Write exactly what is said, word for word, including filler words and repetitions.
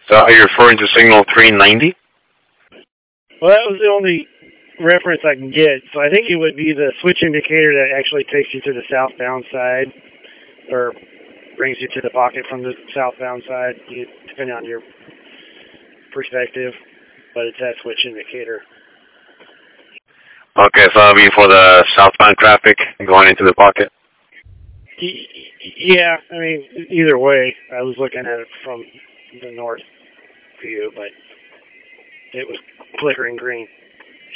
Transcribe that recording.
So are you referring to signal three ninety? Well, that was the only reference I can get. So I think it would be the switch indicator that actually takes you to the southbound side, or brings you to the pocket from the southbound side, you, depending on your perspective. But it's that switch indicator. Okay, so that'll be for the southbound traffic going into the pocket. Yeah, I mean, either way, I was looking at it from the north view, but it was flickering green.